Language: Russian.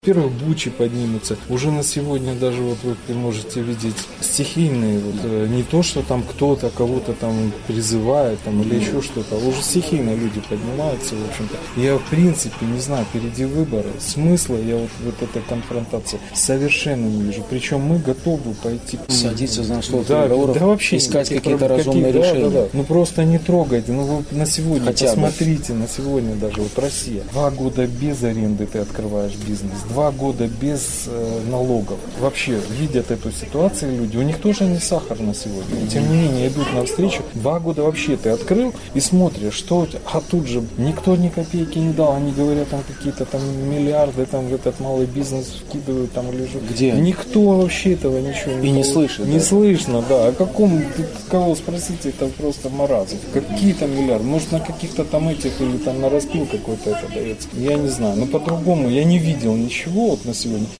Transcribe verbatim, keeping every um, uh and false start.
Во-первых, бучи поднимутся. Уже на сегодня даже вот вы можете видеть стихийные, вот, не то, что там кто-то кого-то там призывает там, или еще что-то, а уже стихийно люди поднимаются, в общем-то. Я в принципе не знаю, впереди выборы, смысла я вот, вот этой конфронтации совершенно не вижу. Причем мы готовы пойти... Садиться на стол да, переговоров, да, вообще искать какие, какие-то разумные да, решения. Да, да. Ну просто не трогайте, ну вы на сегодня Хотя посмотрите, бы. на сегодня даже вот Россия. Два года без аренды ты открываешь бизнес. Два года без э, налогов. Вообще видят эту ситуацию люди. У них тоже не сахар на сегодня. Тем не менее идут навстречу. Два года вообще ты открыл и смотришь, что у тебя. А тут же никто ни копейки не дал. Они говорят, там какие-то там миллиарды там в этот малый бизнес вкидывают там или что. Где? Никто вообще этого ничего не И не слышит. Не да? слышно, да. О каком, кого спросите, это просто маразм. Какие-то миллиарды. Может на каких-то там этих или там на распил какой-то это дается. Я не знаю. Но по-другому я не видел ничего вот на сегодня.